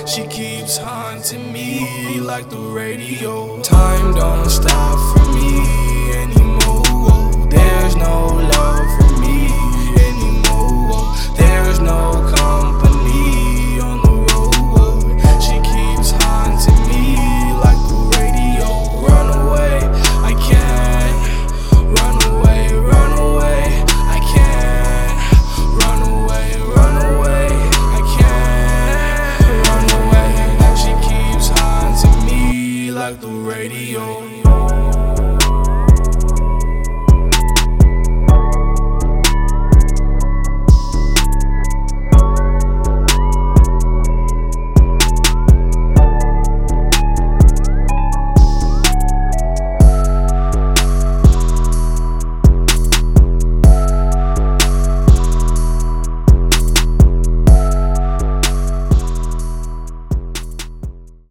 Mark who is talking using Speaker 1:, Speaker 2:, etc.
Speaker 1: She keeps haunting me like the radio. Time don't stop for me anymore. There's no love for me anymore. There's no company on the road. She keeps haunting me like the radio. Run away, I can't. Run away, run away, I can't. Run away, run away, I can't. Run away. She keeps haunting me like the